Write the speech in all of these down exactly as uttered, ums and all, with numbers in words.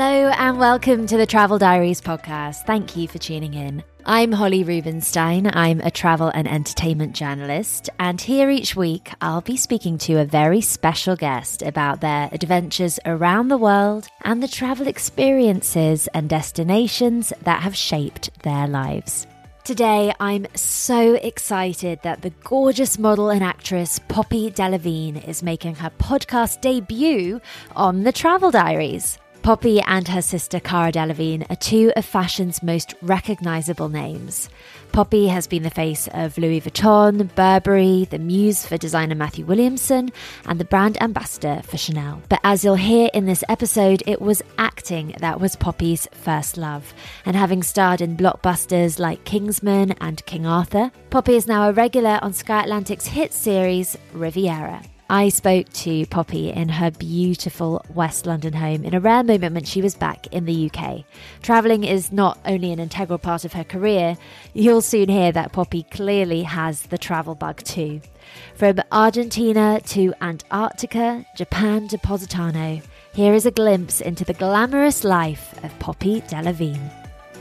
Hello and welcome to the Travel Diaries podcast. Thank you for tuning in. I'm Holly Rubenstein. I'm a travel and entertainment journalist, and here each week I'll be speaking to a very special guest about their adventures around the world and the travel experiences and destinations that have shaped their lives. Today, I'm so excited that the gorgeous model and actress Poppy Delevingne is making her podcast debut on the Travel Diaries. Poppy and her sister Cara Delevingne are two of fashion's most recognisable names. Poppy has been the face of Louis Vuitton, Burberry, the muse for designer Matthew Williamson, and the brand ambassador for Chanel. But as you'll hear in this episode, it was acting that was Poppy's first love. And having starred in blockbusters like Kingsman and King Arthur, Poppy is now a regular on Sky Atlantic's hit series Riviera. I spoke to Poppy in her beautiful West London home in a rare moment when she was back in the U K. Travelling is not only an integral part of her career, you'll soon hear that Poppy clearly has the travel bug too. From Argentina to Antarctica, Japan to Positano, here is a glimpse into the glamorous life of Poppy Delevingne.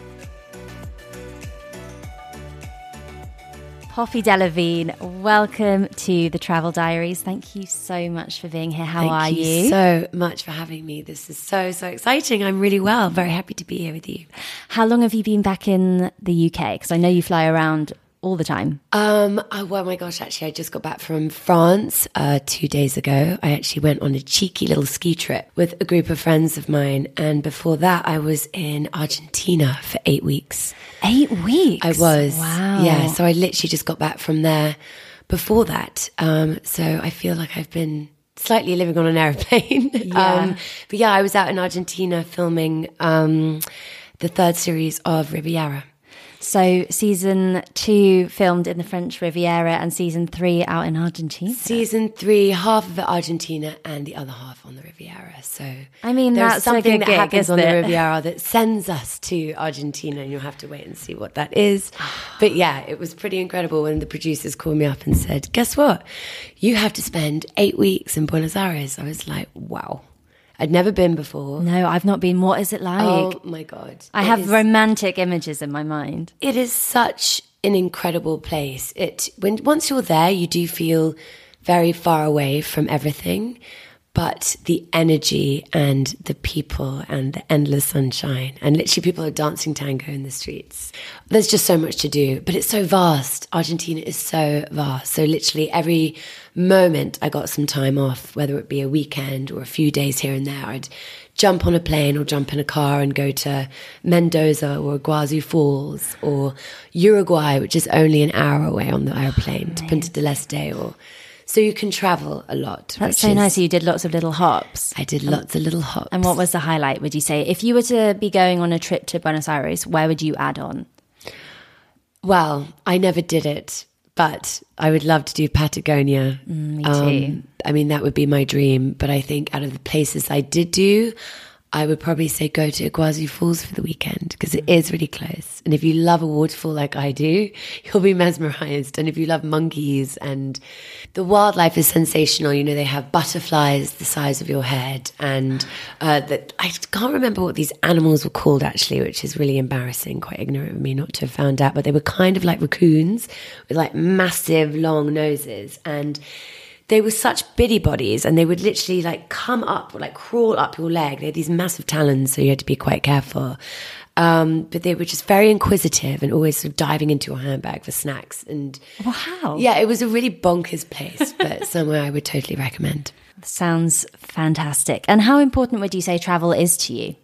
Poppy Delevingne, welcome to the Travel Diaries. Thank you so much for being here. How Thank are you? Thank you so much for having me. This is so, so exciting. I'm really well. Very happy to be here with you. How long have you been back in the U K? Because I know you fly around all the time. Um, oh, well, my gosh, actually, I just got back from France uh, two days ago. I actually went on a cheeky little ski trip with a group of friends of mine. And before that, I was in Argentina for eight weeks. Eight weeks? I was. Wow. Yeah, so I literally just got back from there before that. Um, so I feel like I've been slightly living on an airplane. Yeah. um, but yeah, I was out in Argentina filming um, the third series of Riviera. So season two filmed in the French Riviera and season three out in Argentina. Season three, half of it Argentina and the other half on the Riviera. So I mean, there's that's something a good that gig, happens on isn't the it? Riviera that sends us to Argentina, and you'll have to wait and see what that is. But yeah, it was pretty incredible when the producers called me up and said, "Guess what? You have to spend eight weeks in Buenos Aires." I was like, "Wow." I'd never been before. No, I've not been. What is it like? Oh my God. I It have is- romantic images in my mind. It is such an incredible place. It when once you're there, you do feel very far away from everything, but the energy and the people and the endless sunshine, and literally people are dancing tango in the streets. There's just so much to do, but it's so vast. Argentina is so vast. So literally every moment I got some time off, whether it be a weekend or a few days here and there, I'd jump on a plane or jump in a car and go to Mendoza or Iguazu Falls or Uruguay, which is only an hour away on the airplane, to Punta del Este. Or so you can travel a lot. That's so is, nice. You did lots of little hops. I did lots of little hops. And what was the highlight, would you say? If you were to be going on a trip to Buenos Aires, where would you add on? Well, I never did it, but I would love to do Patagonia. Mm, me too. Um, I mean, that would be my dream. But I think out of the places I did do, I would probably say go to Iguazu Falls for the weekend because it is really close. And if you love a waterfall like I do, you'll be mesmerized. And if you love monkeys, and the wildlife is sensational. You know, they have butterflies the size of your head, and uh, that I can't remember what these animals were called actually, which is really embarrassing, quite ignorant of me not to have found out. But they were kind of like raccoons with like massive long noses, and they were such bitty bodies, and they would literally like come up or like crawl up your leg. They had these massive talons, so you had to be quite careful. Um, but they were just very inquisitive and always sort of diving into your handbag for snacks. And Wow. yeah, it was a really bonkers place, but somewhere I would totally recommend. Sounds fantastic. And how important would you say travel is to you?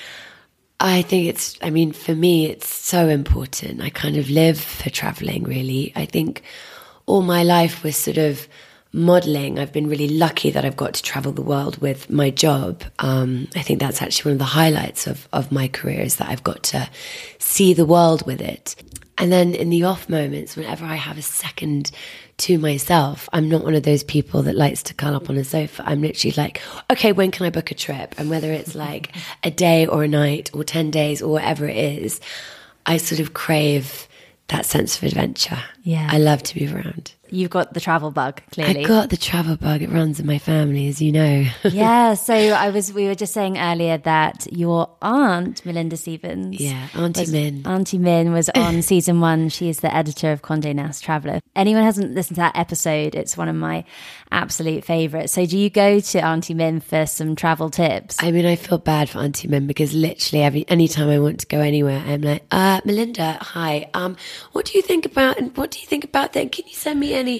I think it's, I mean, for me, it's so important. I kind of live for traveling, really. I think all my life was sort of modeling. I've been really lucky that I've got to travel the world with my job. Um, I think that's actually one of the highlights of, of my career, is that I've got to see the world with it. And then in the off moments, whenever I have a second to myself, I'm not one of those people that likes to curl up on a sofa. I'm literally like, okay, when can I book a trip? And whether it's like a day or a night or ten days or whatever it is, I sort of crave that sense of adventure. Yeah. I love to move around. you've got the travel bug, clearly. I got the travel bug. It runs in my family, as you know. Yeah. So I was, we were just saying earlier that your aunt, Melinda Stevens. Yeah, Auntie was, Min. Auntie Min was on season one. She is the editor of Condé Nast Traveller. Anyone who hasn't listened to that episode, it's one of my absolute favourites. So do you go to Auntie Min for some travel tips? I mean, I feel bad for Auntie Min because literally every anytime I want to go anywhere, I'm like, uh, Melinda, hi. Um, what do you think about, and what do you think about that? Can you send me any?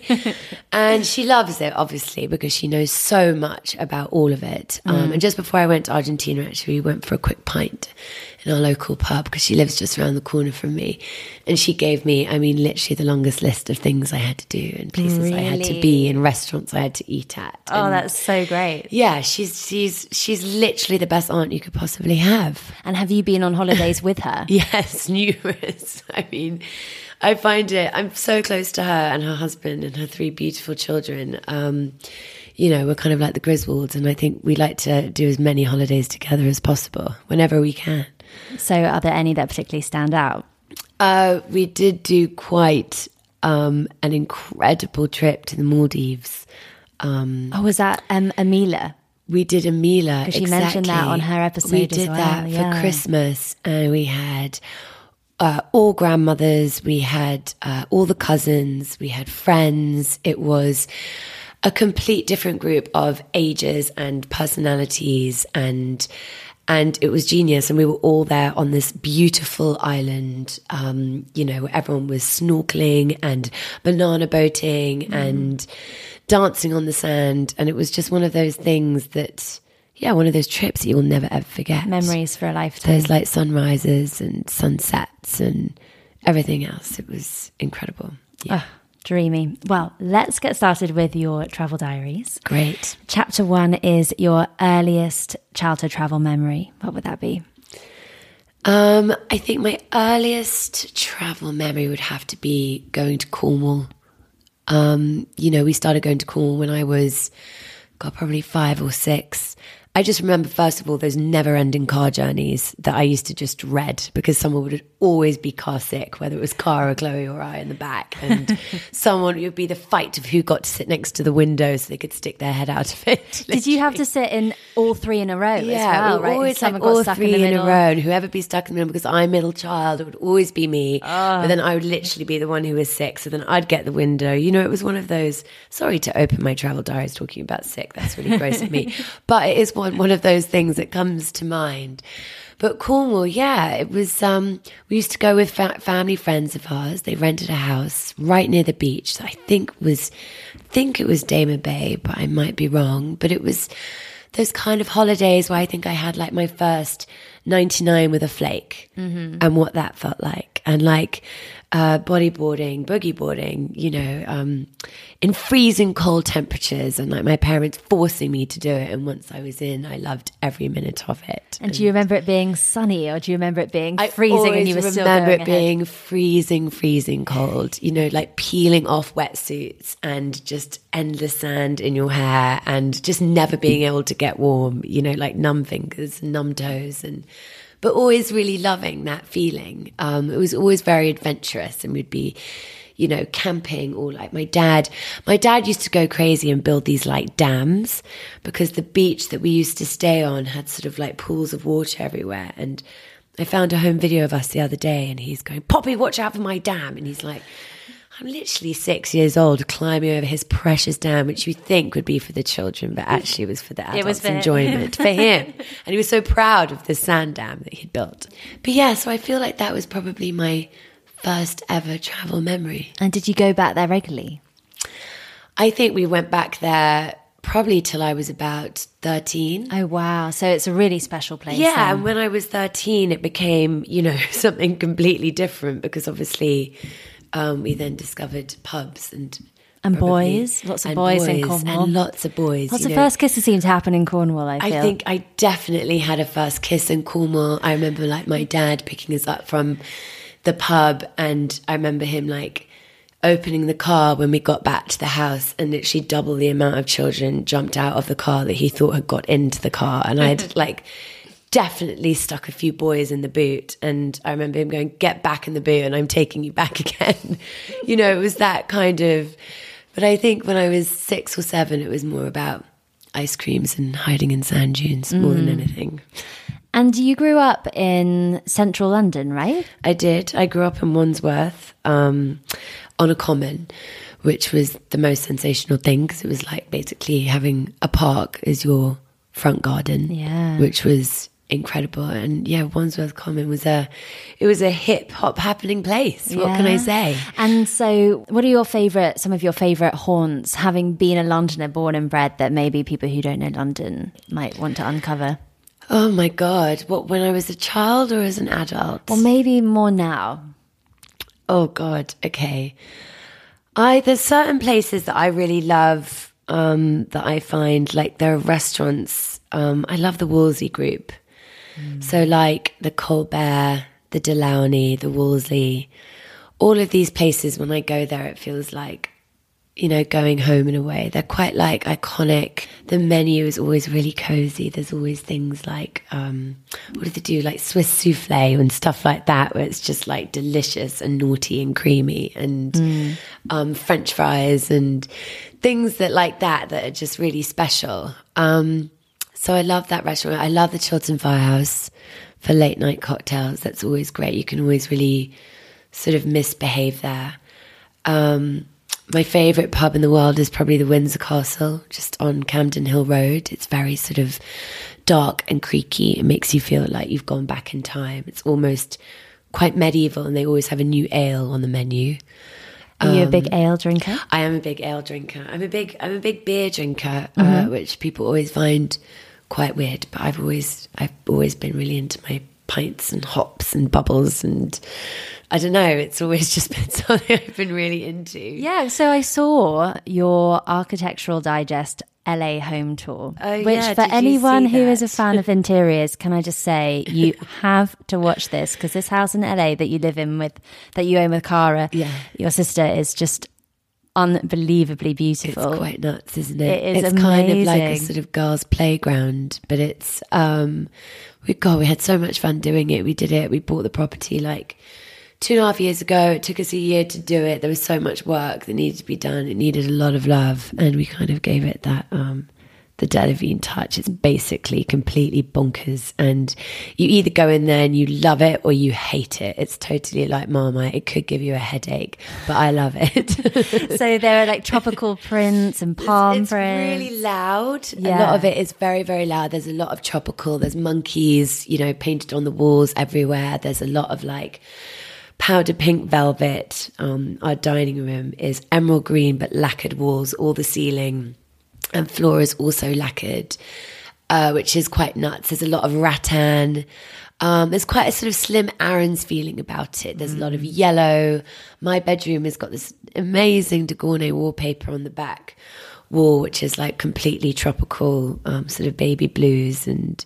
And she loves it, obviously, because she knows so much about all of it. Um, mm. And just before I went to Argentina, actually, we went for a quick pint in our local pub because she lives just around the corner from me. And she gave me, I mean, literally the longest list of things I had to do and places really? I had to be and restaurants I had to eat at. Oh, and that's so great. Yeah, she's she's she's literally the best aunt you could possibly have. And have you been on holidays with her? Yes, numerous. I mean, I find it, I'm so close to her and her husband and her three beautiful children. Um, you know, we're kind of like the Griswolds, and I think we like to do as many holidays together as possible whenever we can. So are there any that particularly stand out? Uh, we did do quite um, an incredible trip to the Maldives. Um, oh, was that um, Amila? We did Amila, because she exactly. mentioned that on her episode. We did as well. that yeah. for Christmas, and we had uh, all grandmothers, we had uh, all the cousins, we had friends. It was a complete different group of ages and personalities, and and it was genius. And we were all there on this beautiful island, um, you know, where everyone was snorkeling and banana boating mm. and dancing on the sand. And it was just one of those things that, yeah, one of those trips that you'll never ever forget. Memories for a lifetime. There's like sunrises and sunsets and everything else. It was incredible. Yeah. Oh, dreamy. Well, let's get started with your travel diaries. Great. Chapter one is your earliest childhood travel memory. What would that be? Um, I think my earliest travel memory would have to be going to Cornwall. Um, you know, we started going to Cornwall when I was, God, probably five or six. I just remember, first of all, those never-ending car journeys that I used to just dread because someone would always be car sick, whether it was Cara or Chloe or I in the back. And someone, it would be the fight of who got to sit next to the window so they could stick their head out of it. Literally. Did you have to sit in all three in a row yeah, as well, we right? always Someone like all got three in, in a row. And whoever be stuck in the middle, because I'm middle child, it would always be me. Oh. But then I would literally be the one who was sick. So then I'd get the window. You know, it was one of those, sorry to open my travel diaries talking about sick. That's really gross of me. But it is one, one of those things that comes to mind. But Cornwall, yeah, it was, um, we used to go with fa- family friends of ours. They rented a house right near the beach. So I think was, I think it was Dama Bay, but I might be wrong. But it was those kind of holidays where I think I had like my first ninety-nine with a flake mm-hmm. and what that felt like. And like, uh, bodyboarding, boogie boarding, you know, um, in freezing cold temperatures, and like my parents forcing me to do it. And once I was in, I loved every minute of it. And, and do you remember it being sunny, or do you remember it being freezing and you were still going ahead? I remember it being freezing, freezing cold, you know, like peeling off wetsuits and just endless sand in your hair and just never being able to get warm, you know, like numb fingers and numb toes, and but always really loving that feeling. Um, it was always very adventurous, and we'd be, you know, camping, or like my dad, my dad used to go crazy and build these like dams, because the beach that we used to stay on had sort of like pools of water everywhere. And I found a home video of us the other day, and he's going, Poppy, watch out for my dam. And he's like, I'm literally six years old climbing over his precious dam, which you think would be for the children, but actually was for the adults' it was for enjoyment, for him. And he was so proud of the sand dam that he'd built. But yeah, so I feel like that was probably my first ever travel memory. And did you go back there regularly? I think we went back there probably till I was about thirteen. Oh, wow. So it's a really special place. Yeah, then. and when I was thirteen, it became, you know, something completely different, because obviously um, we then discovered pubs and... And probably, boys, lots of and boys, boys in Cornwall. And lots of boys. Lots you of know. first kisses seem to happen in Cornwall, I feel. I think I definitely had a first kiss in Cornwall. I remember like my dad picking us up from the pub, and I remember him like opening the car when we got back to the house, and literally double the amount of children jumped out of the car that he thought had got into the car. And I'd like definitely stuck a few boys in the boot, and I remember him going, get back in the boot and I'm taking you back again. You know, it was that kind of But I think when I was six or seven, it was more about ice creams and hiding in sand dunes more mm. than anything. And you grew up in central London, right? I did. I grew up in Wandsworth um, on a common, which was the most sensational thing because it was like basically having a park as your front garden, yeah. which was incredible. And yeah, Wandsworth Common was a, it was a hip hop happening place. What yeah. can I say? And so what are your favourite, some of your favourite haunts, having been a Londoner born and bred, that maybe people who don't know London might want to uncover? Oh my God. What, when I was a child or as an adult? Or maybe more now. Oh God. Okay. I, there's certain places that I really love, um, that I find, like there are restaurants. Um, I love the Wolseley group. Mm. So like the Colbert, the Delaunay, the Wolseley, all of these places, when I go there, it feels like, you know, going home in a way. They're quite like iconic. The menu is always really cozy. There's always things like, um, what do they do? Like Swiss souffle and stuff like that, where it's just like delicious and naughty and creamy, and mm. um, French fries and things that like that, that are just really special. Um, so I love that restaurant. I love the Chiltern Firehouse for late night cocktails. That's always great. You can always really sort of misbehave there. Um, My favourite pub in the world is probably the Windsor Castle, just on Camden Hill Road. It's very sort of dark and creaky. It makes you feel like you've gone back in time. It's almost quite medieval, and they always have a new ale on the menu. Are um, you a big ale drinker? I am a big ale drinker. I'm a big I'm a big beer drinker, mm-hmm. uh, which people always find quite weird. But I've always I've always been really into my pints and hops and bubbles, and I don't know, it's always just been something I've been really into. Yeah, so I saw your Architectural Digest L A home tour, oh, which yeah. for Did anyone who that? is a fan of interiors, can I just say, you have to watch this, because this house in L A that you live in with, that you own with Cara, yeah. your sister, is just unbelievably beautiful. It's quite nuts, isn't it? It is it's amazing. Kind of like a sort of girls' playground, but it's um we God, we had so much fun doing it. We did it. We bought the property like two and a half years ago. It took us a year to do it. There was so much work that needed to be done. It needed a lot of love, and we kind of gave it that um the Delavigne touch. It's basically completely bonkers, and you either go in there and you love it or you hate it. It's totally like Marmite. It could give you a headache, but I love it. So there are like tropical prints and palm it's, it's prints. It's really loud. Yeah. A lot of it is very, very loud. There's a lot of tropical. There's monkeys, you know, painted on the walls everywhere. There's a lot of like powder pink velvet. Um, our dining room is emerald green but lacquered walls, all the ceiling. And floor is also lacquered, uh, which is quite nuts. There's a lot of rattan. Um, there's quite a sort of Slim Aarons feeling about it. There's mm. a lot of yellow. My bedroom has got this amazing de Gournay wallpaper on the back wall, which is like completely tropical, um, sort of baby blues and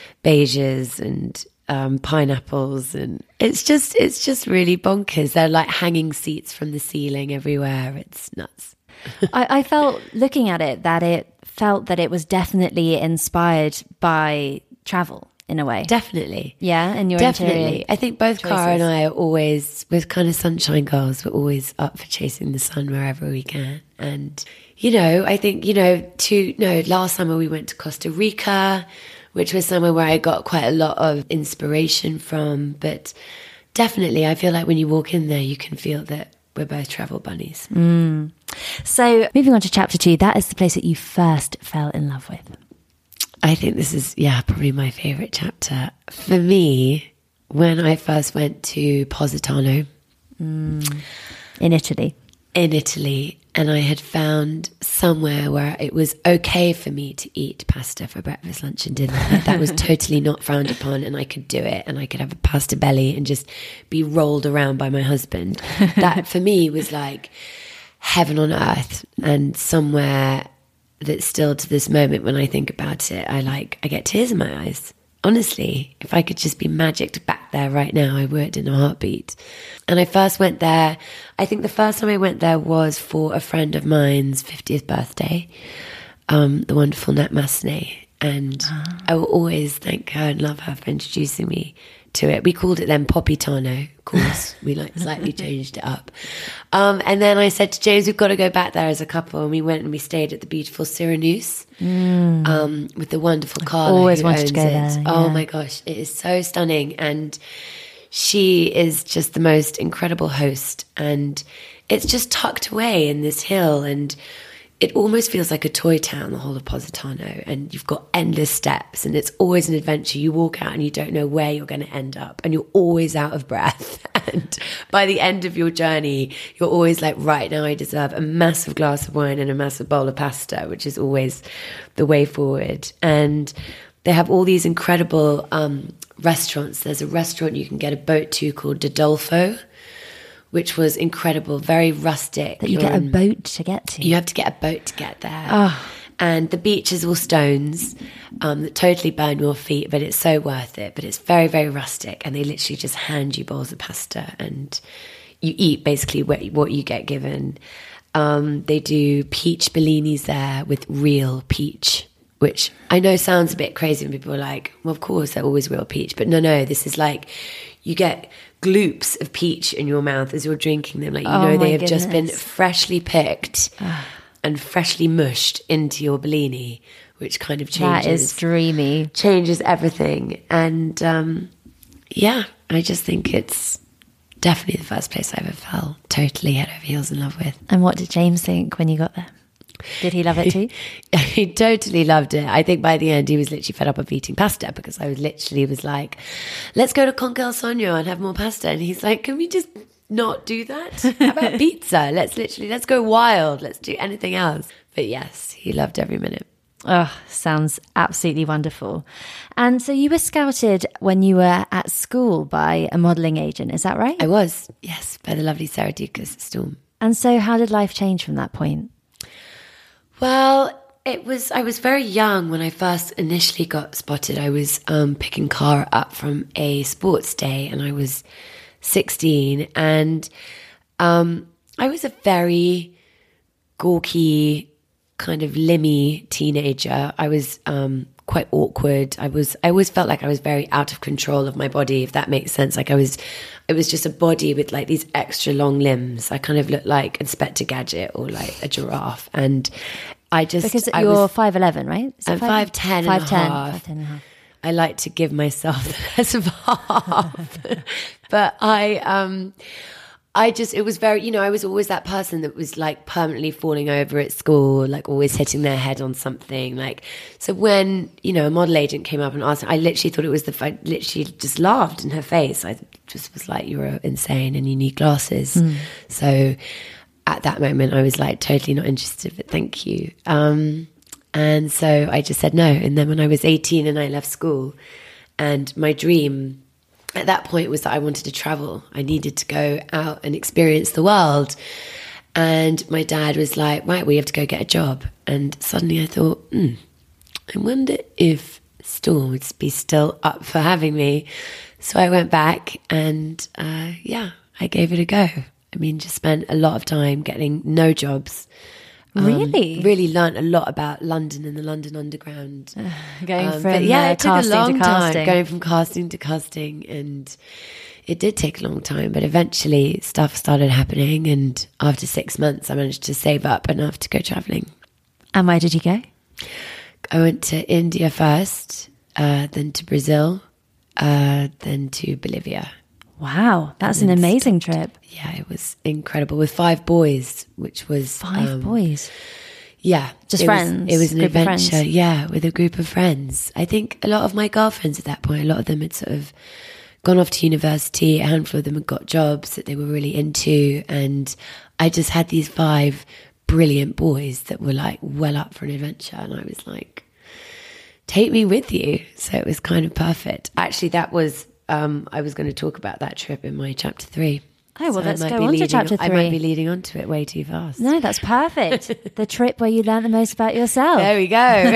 beiges and um, pineapples. And it's just, it's just really bonkers. They're like hanging seats from the ceiling everywhere. It's nuts. I, I felt, looking at it, that it felt that it was definitely inspired by travel in a way. Definitely. Yeah, and your Definitely. interior I think both choices. Cara and I are always, we're kind of sunshine girls. We're always up for chasing the sun wherever we can. And, you know, I think, you know, to, no, last summer we went to Costa Rica, which was somewhere where I got quite a lot of inspiration from. But definitely, I feel like when you walk in there, you can feel that we're both travel bunnies. Mm. So moving on to chapter two, that is the place that you first fell in love with. I think this is, yeah, probably my favourite chapter. For me, when I first went to Positano. Mm. In Italy. In Italy. And I had found somewhere where it was okay for me to eat pasta for breakfast, lunch and dinner. Like, that was totally not frowned upon, and I could do it, and I could have a pasta belly and just be rolled around by my husband. That for me was like heaven on earth, and somewhere that still to this moment when I think about it, I like, I get tears in my eyes. Honestly, if I could just be magicked back there right now, I would in a heartbeat. And I first went there, I think the first time I went there was for a friend of mine's fiftieth birthday, um, the wonderful Nat Massenet. And I will always thank her and love her for introducing me to it. We called it then Popitano, of course. We like slightly changed it up. Um, and then I said to James, we've got to go back there as a couple. And we went and we stayed at the beautiful Cyrenus mm. um, with the wonderful Carla. Always who wanted owns to go it. there. Oh yeah. my gosh, it is so stunning. And she is just the most incredible host. And it's just tucked away in this hill. And it almost feels like a toy town, the whole of Positano, and you've got endless steps and it's always an adventure. You walk out and you don't know where you're going to end up and you're always out of breath. And by the end of your journey, you're always like, right now I deserve a massive glass of wine and a massive bowl of pasta, which is always the way forward. And they have all these incredible um, restaurants. There's a restaurant you can get a boat to called Dodolfo, which was incredible, very rustic. That you You're get a in- boat to get to. You have to get a boat to get there. Oh. And the beach is all stones um, that totally burn your feet, but it's so worth it. But it's very, very rustic. And they literally just hand you bowls of pasta and you eat basically what, what you get given. Um, they do peach bellinis there with real peach, which I know sounds a bit crazy when people are like, well, of course, they're always real peach. But no, no, this is like you get gloops of peach in your mouth as you're drinking them. Like, you Oh know, my they have just been goodness. freshly picked and freshly mushed into your bellini, which kind of changes. That is dreamy. changes everything. And um, yeah, I just think it's definitely the first place I ever fell totally head over heels in love with. And what did James think when you got there? Did he love it too? He totally loved it. I think by the end he was literally fed up of eating pasta because I was literally was like, let's go to Conca El Sogno and have more pasta. And he's like, can we just not do that? How about pizza? Let's literally, let's go wild. Let's do anything else. But yes, he loved every minute. Oh, sounds absolutely wonderful. And so you were scouted when you were at school by a modelling agent, is that right? I was, yes, by the lovely Sarah Dukas at Storm. And so how did life change from that point? Well, it was, I was very young when I first initially got spotted. I was um, picking Cara up from a sports day and I was sixteen. And um, I was a very gawky, kind of limmy teenager. I was um, quite awkward. I was, I always felt like I was very out of control of my body, if that makes sense. Like I was, it was just a body with like these extra long limbs. I kind of looked like Inspector Gadget or like a giraffe. And I just... Because I you're was, five eleven, right? Is it I'm five ten and a half. five ten and a half. I like to give myself the less of half. But I, um, I just, it was very, you know, I was always that person that was like permanently falling over at school, like always hitting their head on something. Like, so when, you know, a model agent came up and asked, I literally thought it was the, I literally just laughed in her face. I just was like, you were insane and you need glasses. Mm. So at that moment I was like totally not interested, but thank you. Um, and so I just said no. And then when I was eighteen and I left school, and my dream at that point was that I wanted to travel. I needed to go out and experience the world. And my dad was like, right, we have to go get a job. And suddenly I thought, hmm, I wonder if Storm would be still up for having me. So I went back and uh, yeah, I gave it a go. I mean, just spent a lot of time getting no jobs. Um, Really? Really learnt a lot about London and the London Underground. Uh, going um, from but yeah, uh, it took a casting long to time casting. going from casting to casting, and it did take a long time. But eventually, stuff started happening, and after six months, I managed to save up enough to go traveling. And where did you go? I went to India first, uh, then to Brazil, uh, then to Bolivia. Wow, that's And an then amazing trip. Yeah, it was incredible with five boys, which was Five um, boys. Yeah, Just it friends, Was, it was an group of adventure. friends. Yeah, with a group of friends. I think a lot of my girlfriends at that point, a lot of them had sort of gone off to university. A handful of them had got jobs that they were really into, and I just had these five brilliant boys that were like well up for an adventure, and I was like, take me with you. So it was kind of perfect. Actually, that was. Um, I was going to talk about that trip in my chapter three. Oh, well, So I let's might go be on to leading- chapter I might be three. leading on to it way too fast. No, that's perfect. The trip where you learned the most about yourself. There we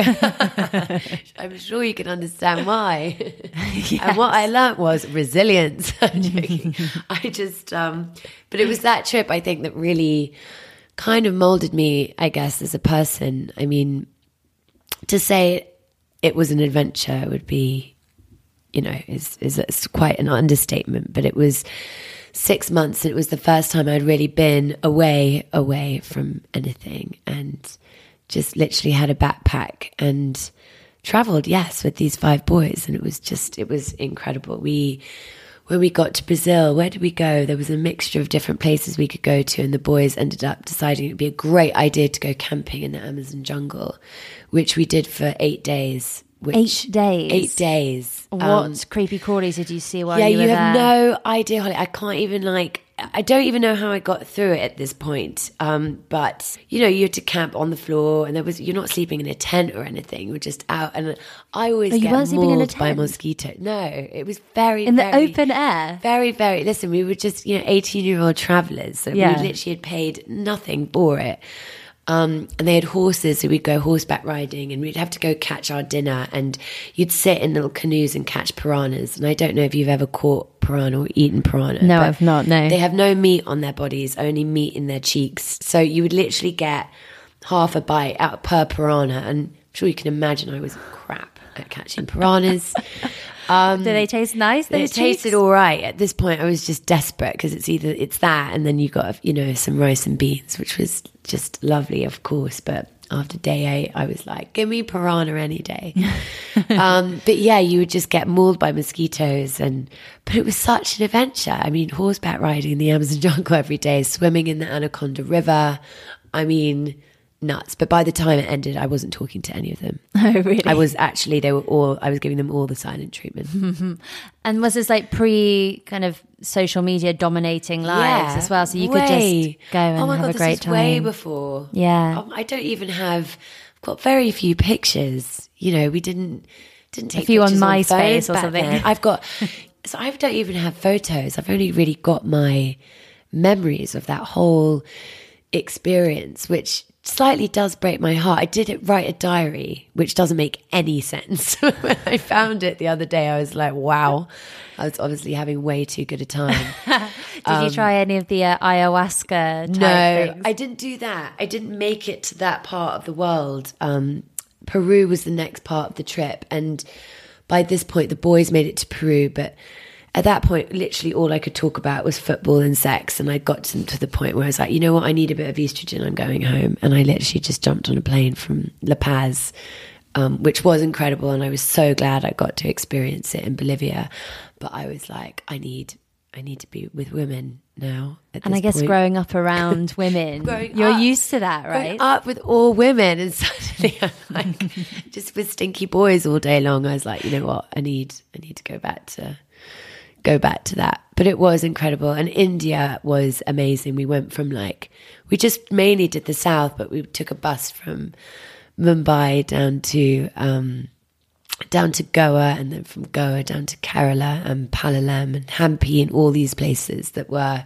go. I'm sure you can understand why. And what I learnt was resilience. I'm joking. I just, um, but it was that trip, I think, that really kind of molded me, I guess, as a person. I mean, to say it was an adventure. It would be, you know, is is it's quite an understatement, but it was six months. And it was the first time I'd really been away, away from anything, and just literally had a backpack and traveled, yes, with these five boys. And it was just, it was incredible. We, when we got to Brazil, where did we go? There was a mixture of different places we could go to, and the boys ended up deciding it'd be a great idea to go camping in the Amazon jungle, which we did for eight days. Which, eight days? Eight days. What um, creepy crawlies did you see while yeah, you were you there? have no idea, Holly. I can't even like, I don't even know how I got through it at this point. Um, but, you know, you had to camp on the floor, and there was, you're not sleeping in a tent or anything. We're just out. And I always oh, you get weren't sleeping in a mauled by tent? mosquito. No, it was very, In the very, open air? Very, very, listen, we were just, you know, eighteen-year-old travelers. So Yeah. we literally had paid nothing for it. Um, and they had horses, so we'd go horseback riding, and we'd have to go catch our dinner, and you'd sit in little canoes and catch piranhas. And I don't know if you've ever caught piranha or eaten piranha. No, but I've not, no. They have no meat on their bodies, only meat in their cheeks. So you would literally get half a bite out per piranha. And I'm sure you can imagine I was crap at catching piranhas. Um, Do they taste nice? It Those tasted cheeks? all right. At this point, I was just desperate because it's either it's that, and then you got, you know, some rice and beans, which was just lovely, of course. But after day eight, I was like, give me piranha any day. um, but yeah, you would just get mauled by mosquitoes, and but it was such an adventure. I mean, horseback riding in the Amazon jungle every day, swimming in the Anaconda River. I mean, nuts. But by the time it ended, I wasn't talking to any of them. Oh, really? I was actually, they were all, I was giving them all the silent treatment. And was this like pre kind of social media dominating lives Yeah, as well? So you way. could just go and oh my have God, a great this is time. way before. Yeah. Um, I don't even have, I've got very few pictures. You know, we didn't, didn't take few on pictures MySpace phones or back something. then. I've got, so I don't even have photos. I've only really got my memories of that whole experience, which slightly does break my heart. I did it write a diary, which doesn't make any sense. When I found it the other day, I was like, wow, I was obviously having way too good a time. Did you try any of the uh, ayahuasca type No, things? I didn't do that. I didn't make it to that part of the world. Um, Peru was the next part of the trip. And by this point, the boys made it to Peru. But at that point, literally all I could talk about was football and sex. And I got to, to the point where I was like, you know what? I need a bit of estrogen. I'm going home. And I literally just jumped on a plane from La Paz, um, which was incredible. And I was so glad I got to experience it in Bolivia. But I was like, I need... I need to be with women now. At And this I guess point. growing up around women, Growing you're up- used to that, Growing right? up with all women, and suddenly I'm like just with stinky boys all day long. I was like, you know what? I need, I need to go back to, go back to that. But it was incredible, and India was amazing. We went from like, we just mainly did the south, but we took a bus from Mumbai down to. Um, down to Goa, and then from Goa down to Kerala and Palolem and Hampi and all these places that were,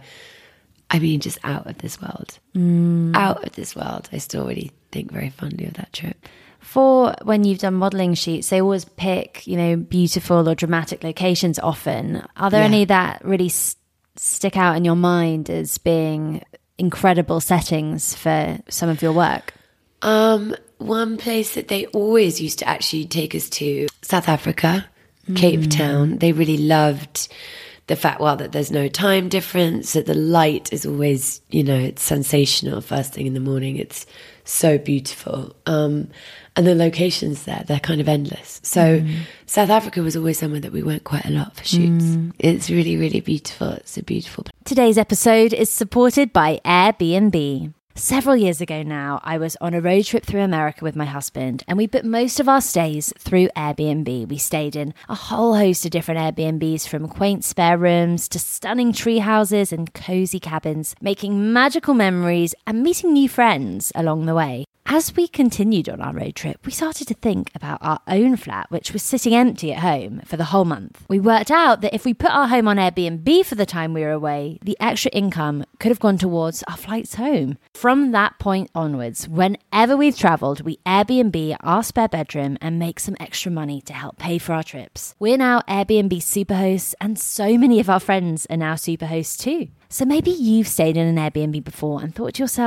I mean, just out of this world. Mm. Out of this world. I still really think very fondly of that trip. For when you've done modelling shoots, they always pick, you know, beautiful or dramatic locations often. Are there Yeah. any that really s- stick out in your mind as being incredible settings for some of your work? Um, one place that they always used to actually take us to, South Africa, Cape mm. Town. They really loved the fact, well, that there's no time difference, that the light is always, you know, it's sensational first thing in the morning. It's so beautiful. Um, and the locations there, they're kind of endless. So mm. South Africa was always somewhere that we went quite a lot for shoots. Mm. It's really, really beautiful. It's a beautiful place. Today's episode is supported by Airbnb. Several years ago now, I was on a road trip through America with my husband, and we booked most of our stays through Airbnb. We stayed in a whole host of different Airbnbs, from quaint spare rooms to stunning tree houses and cozy cabins, making magical memories and meeting new friends along the way. As we continued on our road trip, we started to think about our own flat, which was sitting empty at home for the whole month. We worked out that if we put our home on Airbnb for the time we were away, the extra income could have gone towards our flights home. From that point onwards, whenever we've travelled, we Airbnb our spare bedroom and make some extra money to help pay for our trips. We're now Airbnb superhosts, and so many of our friends are now superhosts too. So maybe you've stayed in an Airbnb before and thought to yourself,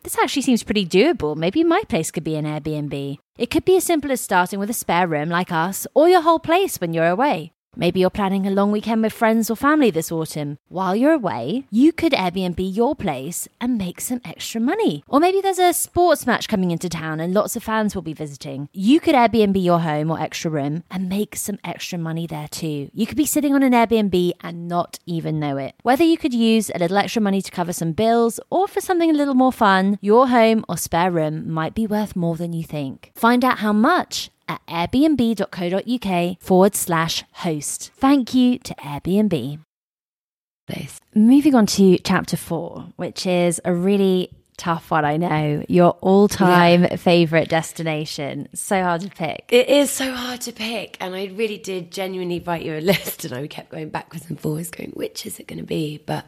this actually seems pretty doable. Maybe my place could be an Airbnb. It could be as simple as starting with a spare room like us, or your whole place when you're away. Maybe you're planning a long weekend with friends or family this autumn. While you're away, you could Airbnb your place and make some extra money. Or maybe there's a sports match coming into town and lots of fans will be visiting. You could Airbnb your home or extra room and make some extra money there too. You could be sitting on an Airbnb and not even know it. Whether you could use a little extra money to cover some bills or for something a little more fun, your home or spare room might be worth more than you think. Find out how much at airbnb.co.uk forward slash host. Thank you to Airbnb. Place. Moving on to chapter four, which is a really tough one, I know. Your all-time yeah. favourite destination. So hard to pick. It is so hard to pick. And I really did genuinely write you a list and I kept going backwards and forwards going, which is it going to be? But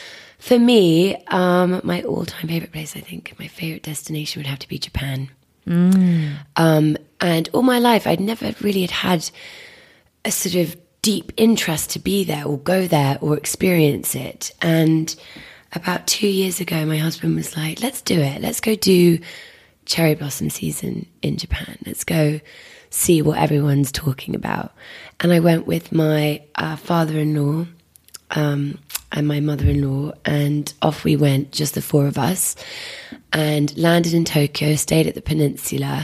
for me, um, my all-time favourite place, I think, my favourite destination would have to be Japan. Mm. Um, and all my life, I'd never really had had a sort of deep interest to be there or go there or experience it. And about two years ago, my husband was like, let's do it. Let's go do cherry blossom season in Japan. Let's go see what everyone's talking about. And I went with my uh, father-in-law um, and my mother-in-law, and off we went, just the four of us, and landed in Tokyo, stayed at the peninsula,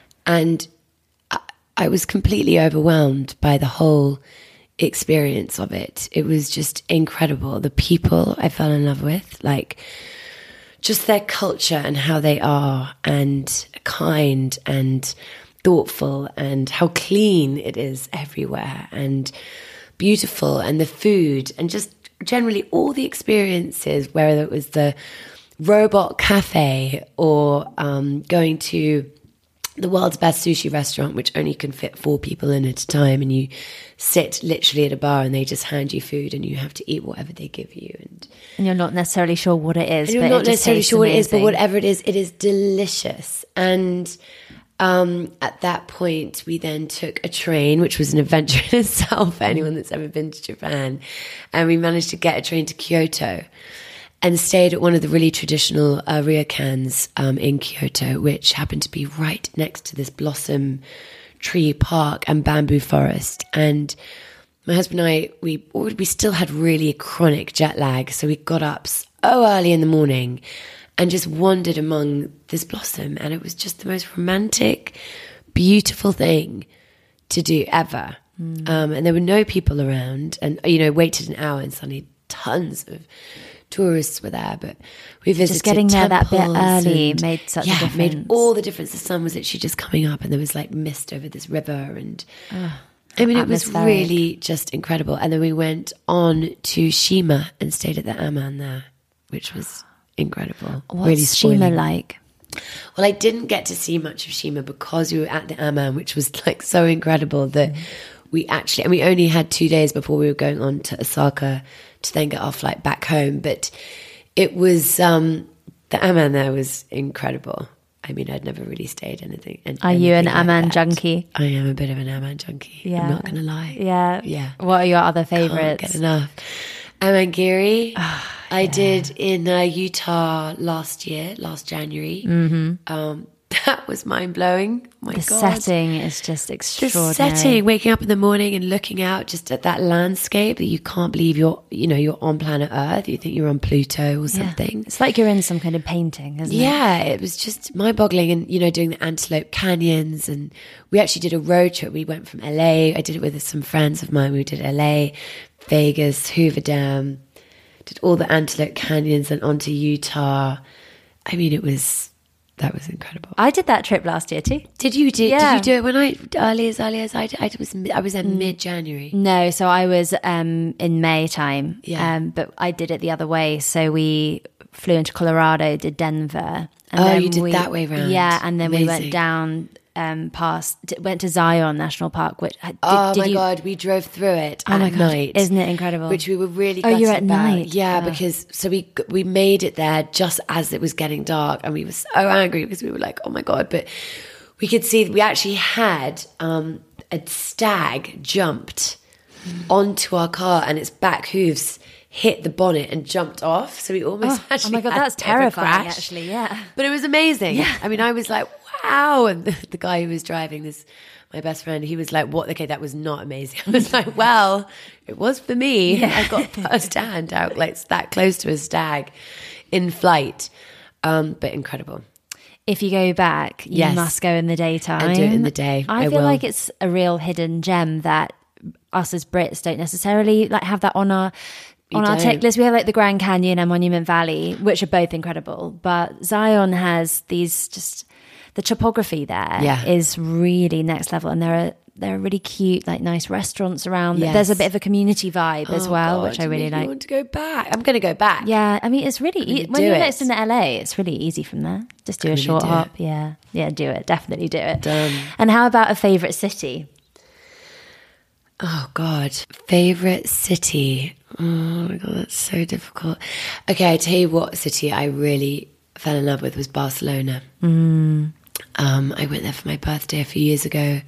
and I, I was completely overwhelmed by the whole experience of it. It was just incredible. The people I fell in love with, like just their culture and how they are, and kind and thoughtful, and how clean it is everywhere, and beautiful, and the food, and just generally all the experiences, whether it was the robot cafe or um, going to the world's best sushi restaurant, which only can fit four people in at a time, and you sit literally at a bar and they just hand you food and you have to eat whatever they give you, and, and you're not necessarily sure what it is. And you're but not it just necessarily sure what it is, but amazing. whatever it is, it is delicious. And um, at that point, we then took a train, which was an adventure in itself for anyone that's ever been to Japan, and we managed to get a train to Kyoto. And stayed at one of the really traditional uh, ryokans um, in Kyoto, which happened to be right next to this blossom tree park and bamboo forest. And my husband and I, we we still had really chronic jet lag, so we got up so early in the morning and just wandered among this blossom. And it was just the most romantic, beautiful thing to do ever. Mm. Um, and there were no people around, and, you know, waited an hour and suddenly tons of tourists were there, but we visited just getting there that bit early and, made such yeah, a difference. Made all the difference. The sun was literally just coming up, and there was like mist over this river, and oh, I mean, it was really just incredible. And then we went on to Shima and stayed at the Aman there, which was incredible. What's really Shima like? Well, I didn't get to see much of Shima because we were at the Aman, which was like so incredible that mm. we actually, and we only had two days before we were going on to Osaka to then get our flight back home. But it was, um, the Aman there was incredible. I mean, I'd never really stayed anything. anything are you an like Aman that. junkie? I am a bit of an Aman junkie. Yeah. I'm not going to lie. Yeah. Yeah. What are your other favourites? Can't get enough. Amangiri. Oh, I yeah. did in uh, Utah last year, last January. Mm-hmm. Um, that was mind-blowing. Oh my the God. setting is just extraordinary. The setting, waking up in the morning and looking out just at that landscape that you can't believe you're, you know, you're on planet Earth. You think you're on Pluto or something. Yeah. It's like you're in some kind of painting, isn't yeah, it? Yeah, it was just mind-boggling. And, you know, doing the Antelope Canyons. And we actually did a road trip. We went from L A. I did it with some friends of mine. We did L A, Vegas, Hoover Dam, did all the Antelope Canyons and onto Utah. I mean, it was... That was incredible. I did that trip last year too. Did you do? Yeah. Did you do it when I early as early as I did? I was I was in mid January. No, so I was um, in May time. Yeah. Um, but I did it the other way. So we flew into Colorado, did Denver. And oh, then you did we, that way round. Yeah, and then Amazing. we went down um, past, went to Zion National Park. Which did, oh did my you, God, we drove through it oh at my God, night. Isn't it incredible? Which we were really oh, gutted you're at about. night. Yeah, oh. because so we we made it there just as it was getting dark, and we were so angry because we were like, oh my God, but we could see we actually had um, a stag jumped onto our car and its back hooves hit the bonnet and jumped off. So we almost Oh, actually oh my God, had that's a bit of a terrifying, crash. actually, yeah. But it was amazing. Yeah. I mean, I was like, wow. And the, the guy who was driving this, my best friend, he was like, what? Okay, that was not amazing. I was like, well, it was for me. Yeah. I got firsthand out, like that close to a stag in flight. Um, but incredible. If you go back, you Yes. must go in the daytime. And do it in the day. I, I feel will. like it's a real hidden gem that us as Brits don't necessarily like have that on our on You our tick don't. list. We have like the Grand Canyon and Monument Valley, which are both incredible. But Zion has these just the topography there Yeah. is really next level, and there are there are really cute, like nice restaurants around. Yes. There's a bit of a community vibe as Oh, well, God, which I you really make me like. want to go back. I'm going to go back. Yeah, I mean, it's really gonna e- when do you're it. next in the L A, it's really easy from there. Just do a gonna short do hop. Yeah, yeah, do it. Definitely do it. Done. And how about a favorite city? Oh God, favorite city. Oh my God, that's so difficult. Okay, I tell you what city I really fell in love with was Barcelona. Mm. Um, I went there for my birthday a few years ago,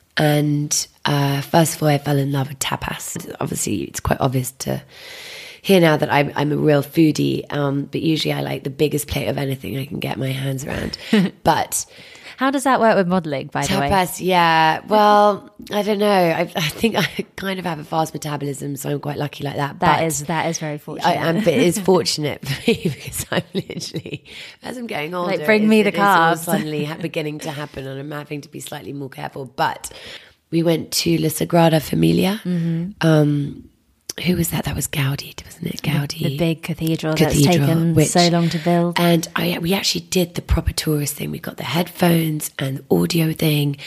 and uh, first of all, I fell in love with tapas. Obviously, it's quite obvious to hear now that I'm, I'm a real foodie, um, but usually I like the biggest plate of anything I can get my hands around. But How does that work with modelling, by the way? tapas, yeah. Well, I don't know. I, I think I kind of have a fast metabolism, so I'm quite lucky like that. That but is that is very fortunate. I am, but it is fortunate for me because I'm literally, as I'm getting older, Like, bring it's- me the it is all carbs. suddenly ha- beginning to happen, and I'm having to be slightly more careful. But we went to La Sagrada Familia. Mm-hmm. Um, who was that? That was Gaudi, wasn't it? Gaudi. the big cathedral, Cathedral, that's taken which- so long to build. And I, we actually did the proper tourist thing. We got the headphones and the audio thing.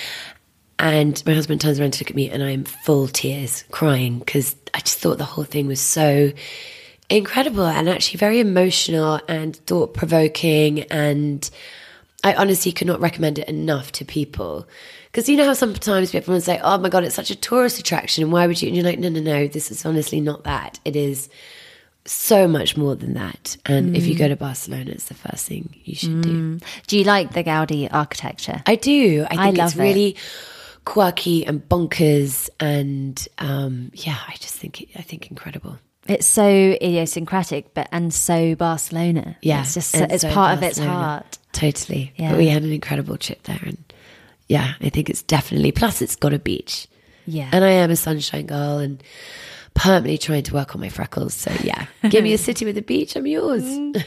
And my husband turns around to look at me and I'm full tears, crying, because I just thought the whole thing was so incredible and actually very emotional and thought-provoking. And I honestly could not recommend it enough to people. Because you know how sometimes people will say, oh my God, it's such a tourist attraction. And why would you? And you're like, no, no, no, this is honestly not that. It is so much more than that. And mm. if you go to Barcelona, it's the first thing you should mm. do. Do you like the Gaudi architecture? I do. I think I love it's really it. quirky and bonkers. And um, yeah, I just think, it, I think incredible. It's so idiosyncratic, but and so Barcelona. Yeah. It's just, and it's so part of its Barcelona. heart. Totally. Yeah. But we had an incredible trip there. And yeah, I think it's definitely, plus it's got a beach. Yeah. And I am a sunshine girl and permanently trying to work on my freckles. So yeah, give me a city with a beach, I'm yours.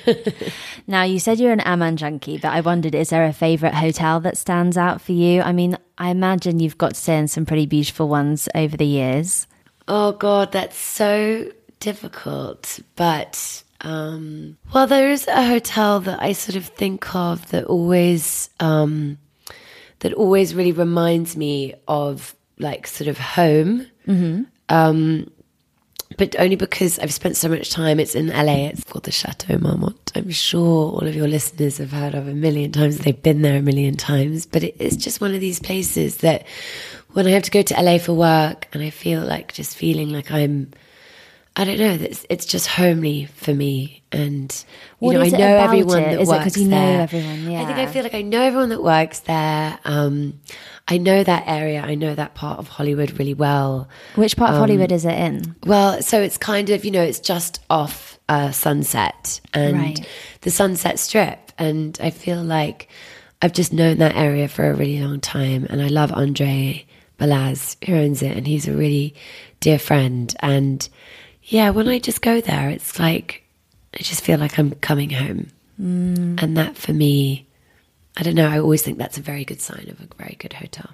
Now, you said you're an Amman junkie, but I wondered, is there a favourite hotel that stands out for you? I mean, I imagine you've got to stay in some pretty beautiful ones over the years. Oh God, that's so difficult. But, um, well, there is a hotel that I sort of think of that always, um, that always really reminds me of like sort of home. Mm-hmm. Um, but only because I've spent so much time. It's in L A. It's called the Chateau Marmont. I'm sure all of your listeners have heard of a million times. They've been there a million times. But it, it's just one of these places that when I have to go to L A for work and I feel like just feeling like I'm, I don't know, it's, it's just homely for me. And, you What know, I is it know about everyone it? that Is it works 'cause you know there. everyone? I think Yeah. I feel like I know everyone that works there. Um, I know that area. I know that part of Hollywood really well. Which part of Um, Hollywood is it in? Well, so it's kind of, you know, it's just off uh, Sunset and Right. the Sunset Strip. And I feel like I've just known that area for a really long time. And I love Andre Balaz, who owns it. And he's a really dear friend. And yeah, when I just go there, it's like, I just feel like I'm coming home. Mm. And that for me, I don't know, I always think that's a very good sign of a very good hotel.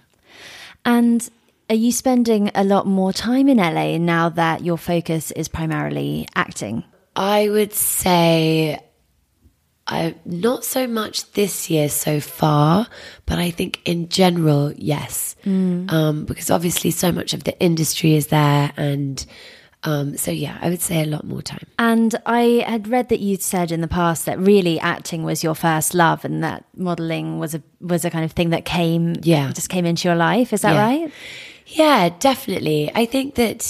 And are you spending a lot more time in L A now that your focus is primarily acting? I would say I not so much this year so far, but I think in general, yes. Mm. Um, because obviously so much of the industry is there and um, so yeah, I would say a lot more time. And I had read that you'd said in the past that really acting was your first love and that modelling was a was a kind of thing that came Yeah. just came into your life. Is that Yeah. right? Yeah, definitely. I think that,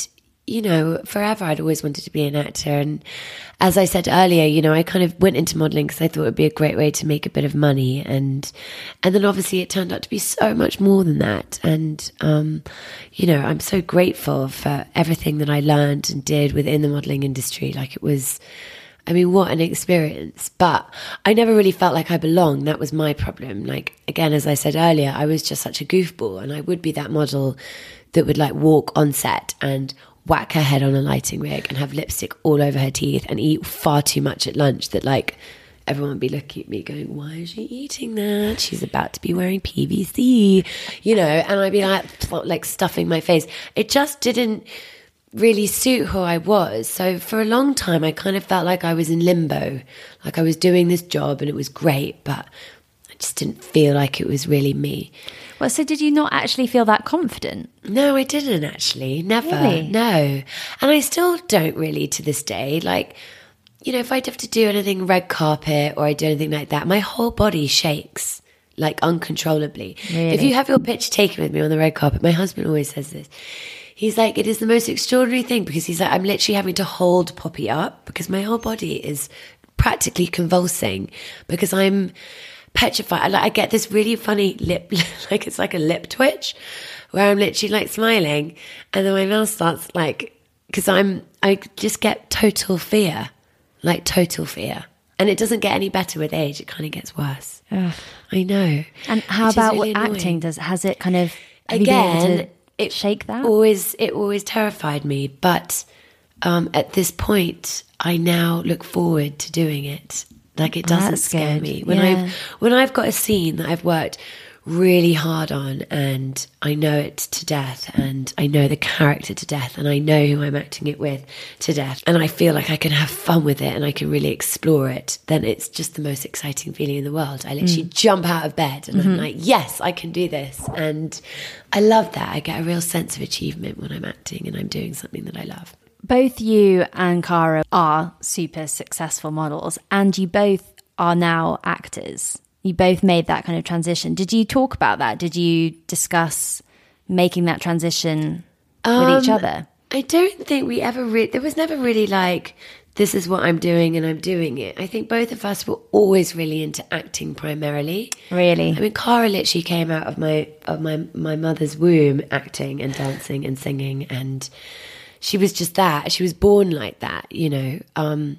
you know, forever I'd always wanted to be an actor. And as I said earlier, you know, I kind of went into modelling because I thought it would be a great way to make a bit of money. And and then obviously it turned out to be so much more than that. And, um, you know, I'm so grateful for everything that I learned and did within the modelling industry. Like it was, I mean, what an experience. But I never really felt like I belonged. That was my problem. Like, again, as I said earlier, I was just such a goofball. And I would be that model that would like walk on set and whack her head on a lighting rig and have lipstick all over her teeth and eat far too much at lunch that like everyone would be looking at me going, why is she eating that? She's about to be wearing P V C, you know, and I'd be like, like stuffing my face. It just didn't really suit who I was. So for a long time, I kind of felt like I was in limbo, like I was doing this job and it was great, but I just didn't feel like it was really me. Well, so did you not actually feel that confident? No, I didn't actually. Never. Really? No. And I still don't really to this day. Like, you know, if I'd have to do anything red carpet or I do anything like that, my whole body shakes like uncontrollably. Really? If you have your picture taken with me on the red carpet, my husband always says this. He's like, it is the most extraordinary thing because he's like, I'm literally having to hold Poppy up because my whole body is practically convulsing because I'm petrified. I, like, I get this really funny lip, like it's like a lip twitch where I'm literally like smiling and then my mouth starts like, because I'm, I just get total fear, like total fear. And it doesn't get any better with age. It kind of gets worse. Ugh. I know. And how about really what acting does? Has it kind of, have again, you been able to it shake that? Always, it always terrified me. But um, at this point, I now look forward to doing it. Like it doesn't That's scare good. me. When Yeah. I've when I've got a scene that I've worked really hard on and I know it to death and I know the character to death and I know who I'm acting it with to death and I feel like I can have fun with it and I can really explore it, then it's just the most exciting feeling in the world. I literally mm. jump out of bed and mm-hmm. I'm like, yes, I can do this. And I love that. I get a real sense of achievement when I'm acting and I'm doing something that I love. Both you and Cara are super successful models and you both are now actors. You both made that kind of transition. Did you talk about that? Did you discuss making that transition um, with each other? I don't think we ever really, there was never really like, this is what I'm doing and I'm doing it. I think both of us were always really into acting primarily. Really? I mean, Cara literally came out of my of my, my mother's womb acting and dancing and singing and she was just that. She was born like that, you know. Um,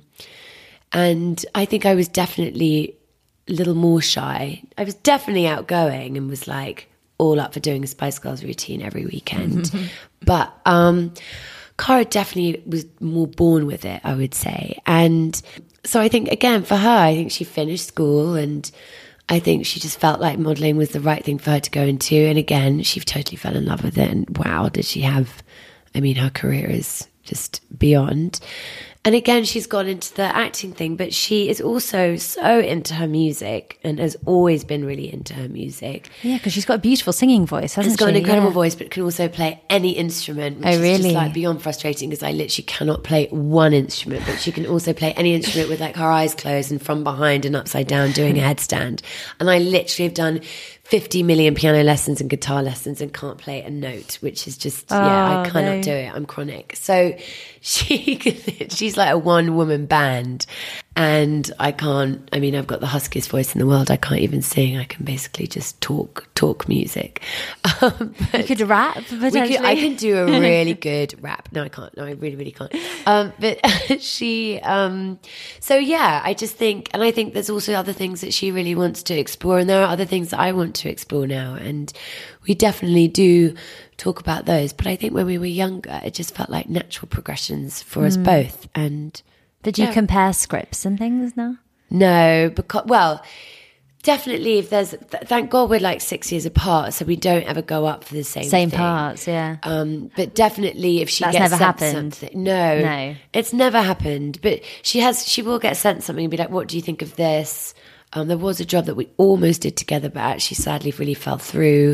and I think I was definitely a little more shy. I was definitely outgoing and was like all up for doing a Spice Girls routine every weekend. But um, Cara definitely was more born with it, I would say. And so I think, again, for her, I think she finished school and I think she just felt like modelling was the right thing for her to go into. And again, she totally fell in love with it. And wow, did she have... I mean, her career is just beyond. And again, she's gone into the acting thing, but she is also so into her music and has always been really into her music. Yeah, because she's got a beautiful singing voice, hasn't she? She's got an incredible yeah. voice, but can also play any instrument, which oh, really? is just like beyond frustrating because I literally cannot play one instrument, but she can also play any instrument with like her eyes closed and from behind and upside down doing a headstand. And I literally have done fifty million piano lessons and guitar lessons and can't play a note, which is just, oh, yeah, I cannot no. do it. I'm chronic. So she she's like a one woman band and I can't, I mean, I've got the huskiest voice in the world. I can't even sing. I can basically just talk, talk music. Um, you could rap potentially. Could, I can do a really good rap. No, I can't. No, I really, really can't. Um, but she, um, so yeah, I just think, and I think there's also other things that she really wants to explore and there are other things that I want to explore now. And we definitely do talk about those. But I think when we were younger, it just felt like natural progressions for mm. us both. And did you yeah. compare scripts and things now? No, because, well, definitely if there's, th- thank God we're like six years apart, so we don't ever go up for the same Same thing. parts, yeah. Um, but definitely if she That's gets never sent happened. something. No, no. It's never happened. But she has, she will get sent something and be like, what do you think of this? Um, there was a job that we almost did together, but actually sadly really fell through.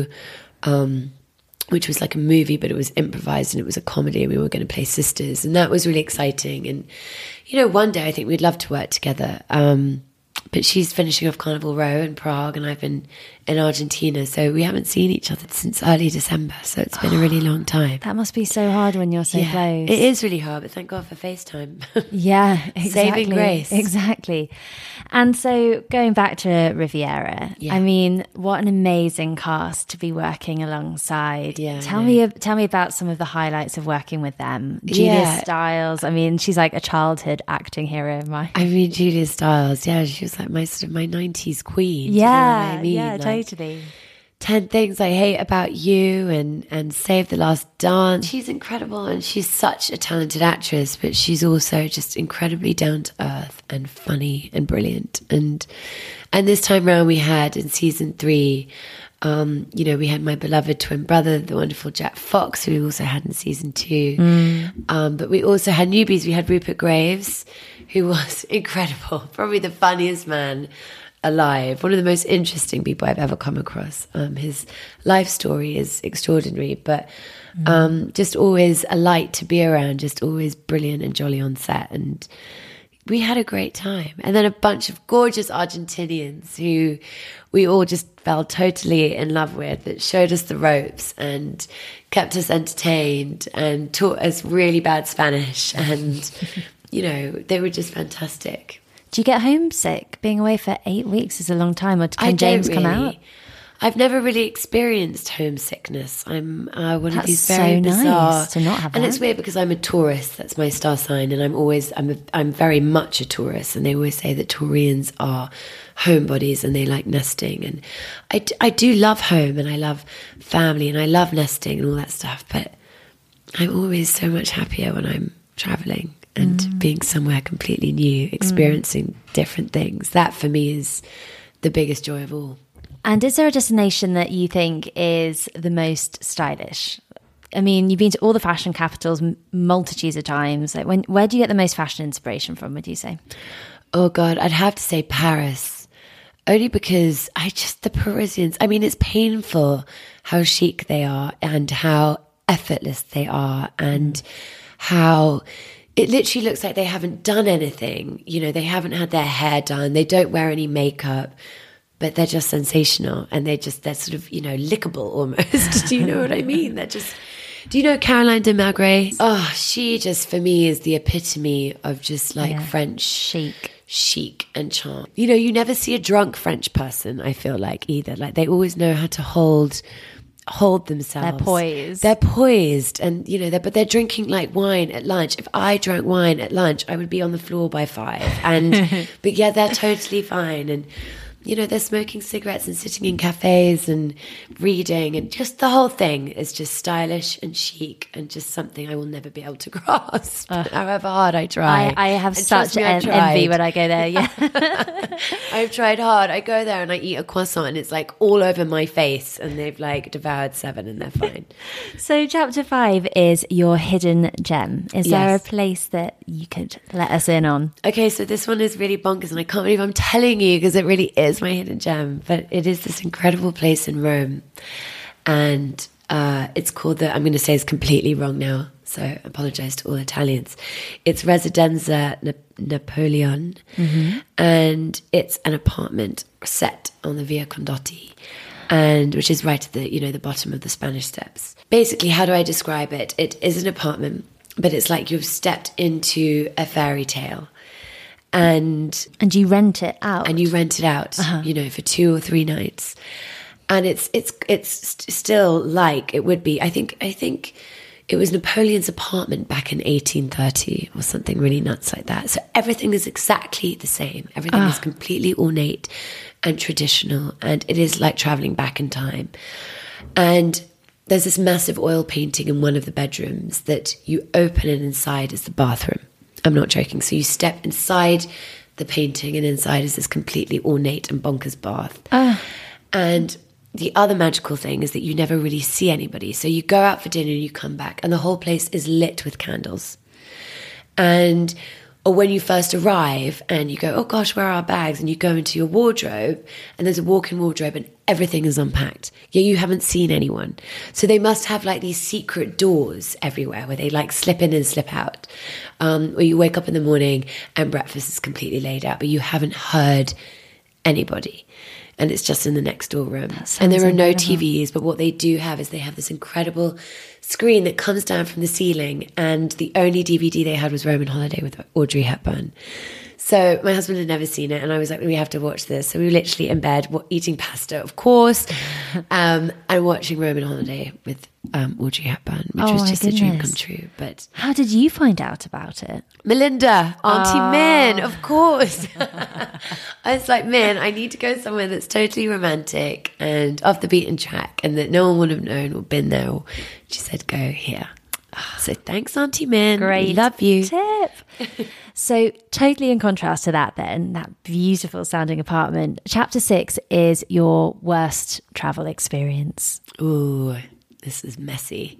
Um, which was like a movie, but it was improvised and it was a comedy and we were going to play sisters. And that was really exciting. And, you know, one day I think we'd love to work together. Um, but she's finishing off Carnival Row in Prague, and I've been in Argentina. So we haven't seen each other since early December. So it's been a really long time. That must be so hard when you're so yeah, close. It is really hard, but thank God for FaceTime. Yeah, exactly. Saving grace. Exactly. And so going back to Riviera, yeah. I mean, what an amazing cast to be working alongside. Yeah, tell me tell me about some of the highlights of working with them. Julia yeah. Stiles, I mean, she's like a childhood acting hero of mine. I mean, Julia Stiles, yeah, she was like my sort of my nineties queen. Yeah, you know what I mean? yeah, like, totally. ten Things I Hate About You and, and Save the Last Dance. She's incredible, and she's such a talented actress, but she's also just incredibly down to earth and funny and brilliant. And and this time round we had in season three, um, you know, we had my beloved twin brother, the wonderful Jack Fox, who we also had in season two. Mm. Um, but we also had newbies. We had Rupert Graves, who was incredible, probably the funniest man alive, one of the most interesting people I've ever come across. Um, his life story is extraordinary, but um, just always a light to be around, just always brilliant and jolly on set. And we had a great time. And then a bunch of gorgeous Argentinians who we all just fell totally in love with, that showed us the ropes and kept us entertained and taught us really bad Spanish. And, you know, they were just fantastic. Do you get homesick? Being away for eight weeks is a long time. Or can James really. come out? I've never really experienced homesickness. I'm uh, one That's of these very so bizarre. Nice to not have and that. It's weird because I'm a Taurus. That's my star sign, and I'm always I'm a, I'm very much a Taurus. And they always say that Taurians are homebodies and they like nesting. And I, I do love home, and I love family, and I love nesting and all that stuff. But I'm always so much happier when I'm traveling and mm. being somewhere completely new, experiencing mm. different things. That for me is the biggest joy of all. And is there a destination that you think is the most stylish? I mean, you've been to all the fashion capitals m- multitudes of times. Like, when, where do you get the most fashion inspiration from, would you say? Oh, God, I'd have to say Paris. Only because I just, the Parisians, I mean, it's painful how chic they are and how effortless they are and how it literally looks like they haven't done anything. You know, they haven't had their hair done. They don't wear any makeup. But they're just sensational, and they just, they're sort of, you know, lickable almost. Do you know what I mean? They're just, do you know Caroline de Magret? Oh, she just, for me, is the epitome of just like yeah. French chic. Chic and charm. You know, you never see a drunk French person, I feel like, either. Like, they always know how to hold hold themselves. They're poised. They're poised, and, you know, they're, but they're drinking like wine at lunch. If I drank wine at lunch, I would be on the floor by five. And, but yeah, they're totally fine. And, you know, they're smoking cigarettes and sitting in cafes and reading, and just the whole thing is just stylish and chic and just something I will never be able to grasp, uh, however hard I try. I, I have and such me, en- envy when I go there, yeah. I've tried hard. I go there and I eat a croissant and it's like all over my face, and they've like devoured seven and they're fine. So chapter five is your hidden gem. Is yes. there a place that you could let us in on? Okay, so this one is really bonkers, and I can't believe I'm telling you because it really is my hidden gem, but it is this incredible place in Rome, and uh, it's called the, I'm going to say it's completely wrong now, so I apologize to all Italians. It's Residenza Na- Napoleon, mm-hmm. and it's an apartment set on the Via Condotti, and which is right at the, you know, the bottom of the Spanish Steps. Basically, how do I describe it? It is an apartment, but it's like you've stepped into a fairy tale. And and you rent it out, and you rent it out, uh-huh. you know, for two or three nights, and it's it's it's st- still like it would be. I think I think it was Napoleon's apartment back in eighteen thirty or something really nuts like that. So everything is exactly the same. Everything uh. is completely ornate and traditional, and it is like traveling back in time. And there's this massive oil painting in one of the bedrooms that you open, and inside is the bathroom. I'm not joking. So you step inside the painting, and inside is this completely ornate and bonkers bath. Uh. And the other magical thing is that you never really see anybody. So you go out for dinner and you come back, and the whole place is lit with candles. And or when you first arrive and you go, oh gosh, where are our bags? And you go into your wardrobe, and there's a walk-in wardrobe, and everything is unpacked. Yeah, you haven't seen anyone. So they must have like these secret doors everywhere where they like slip in and slip out. Um, or you wake up in the morning and breakfast is completely laid out, but you haven't heard anybody. And it's just in the next door room. And there are no T Vs, but what they do have is they have this incredible screen that comes down from the ceiling. And the only D V D they had was Roman Holiday with Audrey Hepburn. So my husband had never seen it, and I was like, we have to watch this. So we were literally in bed eating pasta, of course, um, and watching Roman Holiday with um, Audrey Hepburn, which oh, was just goodness. a dream come true. But how did you find out about it? Melinda, Auntie oh. Min, of course. I was like, Min, I need to go somewhere that's totally romantic and off the beaten track and that no one would have known or been there. Or she said, go here. So thanks, Auntie Min. Great. We love you. Tip. So totally in contrast to that then, that beautiful sounding apartment, chapter six is your worst travel experience. Ooh, this is messy.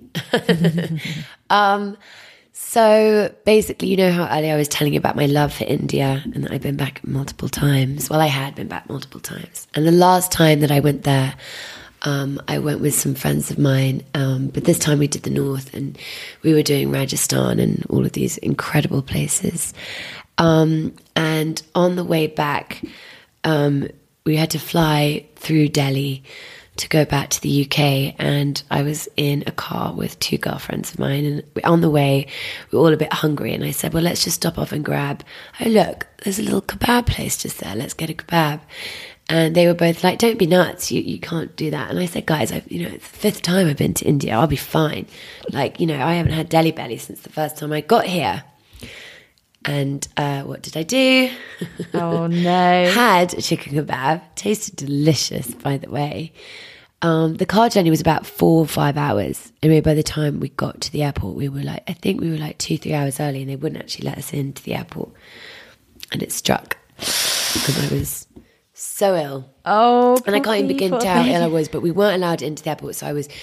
um, so basically, you know how earlier I was telling you about my love for India and that I've been back multiple times. Well, I had been back multiple times. And the last time that I went there, Um, I went with some friends of mine, um, but this time we did the north and we were doing Rajasthan and all of these incredible places. Um, and on the way back, um, we had to fly through Delhi to go back to the U K, and I was in a car with two girlfriends of mine, and on the way we were all a bit hungry, and I said, well, let's just stop off and grab, oh look, there's a little kebab place just there, let's get a kebab. And they were both like, don't be nuts, you, you can't do that. And I said, guys, I've, you know, it's the fifth time I've been to India, I'll be fine. Like, you know, I haven't had Delhi belly since the first time I got here. And uh, what did I do? Oh, no. Had a chicken kebab, tasted delicious, by the way. Um, the car journey was about four or five hours. Anyway, by the time we got to the airport, we were like, I think we were like two, three hours early, and they wouldn't actually let us into the airport. And it struck because I was so ill. Oh, and I can't even begin to how ill I was, but we weren't allowed into the airport, so I was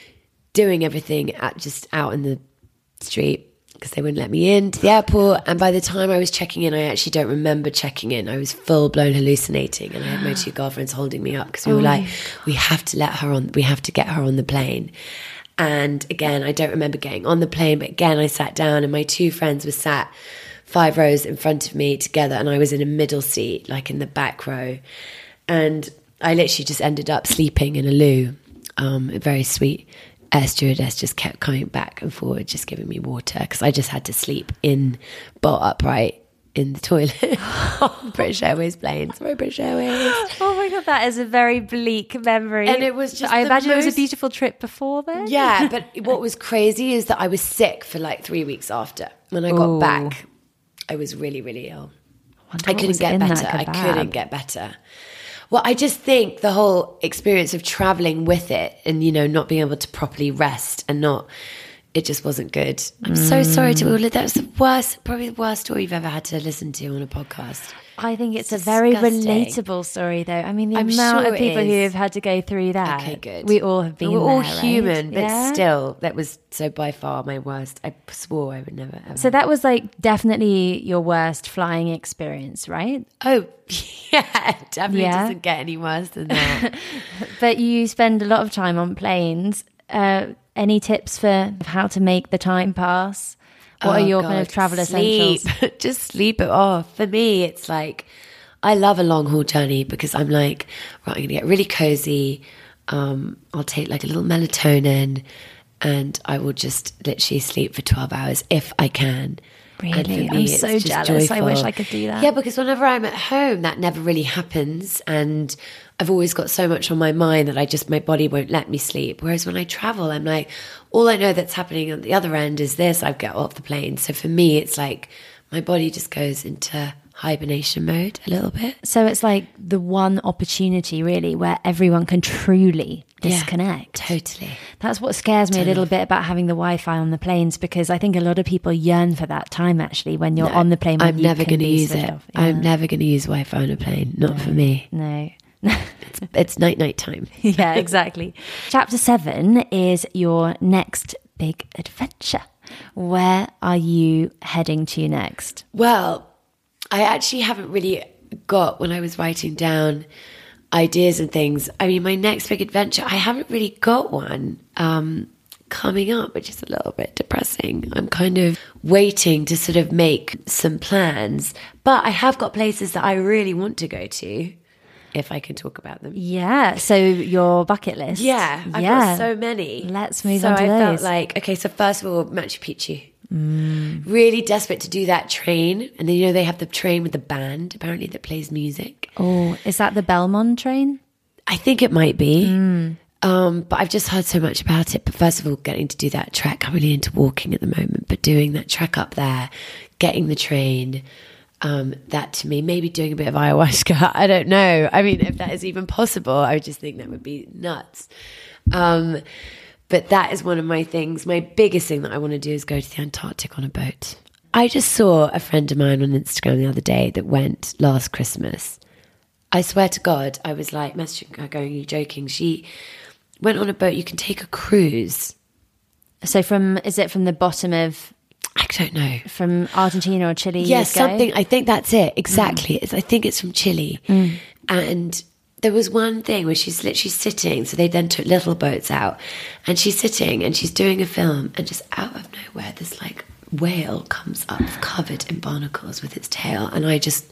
doing everything at just out in the street because they wouldn't let me into the airport. And by the time I was checking in, I actually don't remember checking in. I was full blown hallucinating, and I had my two girlfriends holding me up because we were oh. like, we have to let her on, we have to get her on the plane. And again, I don't remember getting on the plane, but again, I sat down and my two friends were sat five rows in front of me together, and I was in a middle seat, like in the back row. And I literally just ended up sleeping in a loo. Um, a very sweet air stewardess just kept coming back and forward, just giving me water, because I just had to sleep in bolt upright in the toilet on British Airways planes. Sorry, British Airways. Oh my God, that is a very bleak memory. And it was just I imagine most... it was a beautiful trip before then. Yeah, but what was crazy is that I was sick for like three weeks after. When I got Ooh. back, I was really, really ill. I, I couldn't get better. I couldn't get better. Well, I just think the whole experience of traveling with it and, you know, not being able to properly rest and not, it just wasn't good. I'm mm. so sorry to all of that. Was the worst, probably the worst story you've ever had to listen to on a podcast. I think it's, it's a disgusting. very relatable story, though. I mean, the I'm amount sure of people it who is. have had to go through that. Okay, good. We all have been We're all there, human, right? but yeah? still, that was so by far my worst. I swore I would never ever. So that was like definitely your worst flying experience, right? Oh, yeah, it definitely Yeah. doesn't get any worse than that. But you spend a lot of time on planes. Uh, any tips for how to make the time pass? What Oh, are your God, kind of travel sleep. essentials? Just sleep it off. For me, it's like, I love a long haul journey because I'm like, right, I'm going to get really cozy. Um, I'll take like a little melatonin and I will just literally sleep for twelve hours if I can. And for Really? me, I'm it's so just jealous. I wish joyful. I could do that. Yeah, because whenever I'm at home, that never really happens. And I've always got so much on my mind that I just, my body won't let me sleep. Whereas when I travel, I'm like, all I know that's happening at the other end is this. I get off the plane. So for me, it's like my body just goes into hibernation mode a little bit. So it's like the one opportunity really where everyone can truly Yeah, disconnect. totally. That's what scares me a little bit about having the Wi-Fi on the planes, because I think a lot of people yearn for that time actually when you're No, on the plane. when I'm you never can going to be use switched it. off. Yeah. I'm never going to use Wi-Fi on a plane. Not No. for me. No. It's, it's night night time. Yeah, exactly. Chapter seven is your next big adventure. Where are you heading to next? Well, I actually haven't really got, when I was writing down ideas and things. I mean, my next big adventure, I haven't really got one um, coming up, which is a little bit depressing. I'm kind of waiting to sort of make some plans, but I have got places that I really want to go to, if I can talk about them. Yeah. So your bucket list. Yeah. I've yeah. got so many. Let's move so on to I those. felt like, okay, so first of all, Machu Picchu. Mm. Really desperate to do that train. And then, you know, they have the train with the band, apparently, that plays music. Oh, is that the Belmont train? I think it might be. Mm. Um, but I've just heard so much about it. But first of all, getting to do that trek. I'm really into walking at the moment, but doing that trek up there, getting the train, um, that to me, maybe doing a bit of ayahuasca. I don't know. I mean, if that is even possible, I would just think that would be nuts. Um, but that is one of my things. My biggest thing that I want to do is go to the Antarctic on a boat. I just saw a friend of mine on Instagram the other day that went last Christmas. I swear to God, I was like messaging her going, are you joking? She went on a boat. You can take a cruise. So from, is it from the bottom of... I don't know. From Argentina or Chile? Yeah, something. I think that's it. Exactly. Mm. It's, I think it's from Chile. Mm. And there was one thing where she's literally sitting. So they then took little boats out. And she's sitting and she's doing a film. And just out of nowhere, this like whale comes up covered in barnacles with its tail. And I just...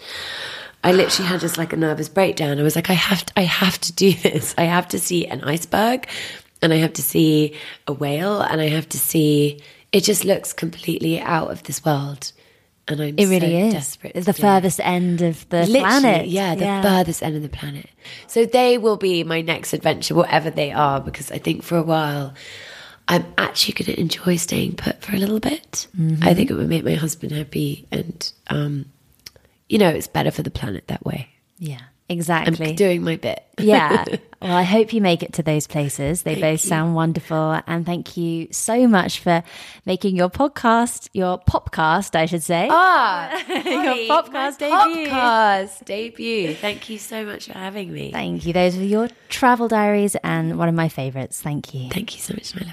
I literally had just like a nervous breakdown. I was like, I have to, I have to do this. I have to see an iceberg and I have to see a whale and I have to see, it just looks completely out of this world. And I'm it really so is. desperate. It's the furthest it. end of the literally, planet. Yeah, the yeah. furthest end of the planet. So they will be my next adventure, whatever they are, because I think for a while I'm actually going to enjoy staying put for a little bit. Mm-hmm. I think it would make my husband happy and, um, you know, it's better for the planet that way. Yeah, exactly. I'm doing my bit. Yeah. Well, I hope you make it to those places. They Thank both you. sound wonderful. And thank you so much for making your podcast, your popcast, I should say. Ah, your popcast debut. Podcast debut. Thank you so much for having me. Thank you. Those were your travel diaries and one of my favourites. Thank you. Thank you so much, my love.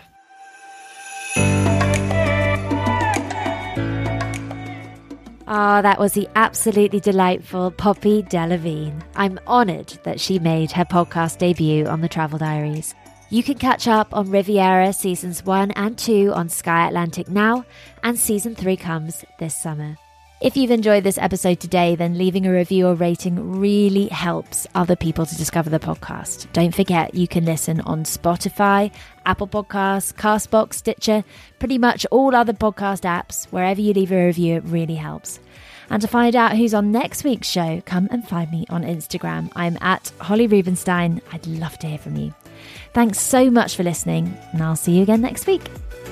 Ah, oh, that was the absolutely delightful Poppy Delavigne. I'm honoured that she made her podcast debut on the Travel Diaries. You can catch up on Riviera seasons one and two on Sky Atlantic now, and season three comes this summer. If you've enjoyed this episode today, then leaving a review or rating really helps other people to discover the podcast. Don't forget, you can listen on Spotify, Apple Podcasts, Castbox, Stitcher, pretty much all other podcast apps. Wherever you leave a review, it really helps. And to find out who's on next week's show, come and find me on Instagram. I'm at Holly Rubenstein. I'd love to hear from you. Thanks so much for listening, and I'll see you again next week.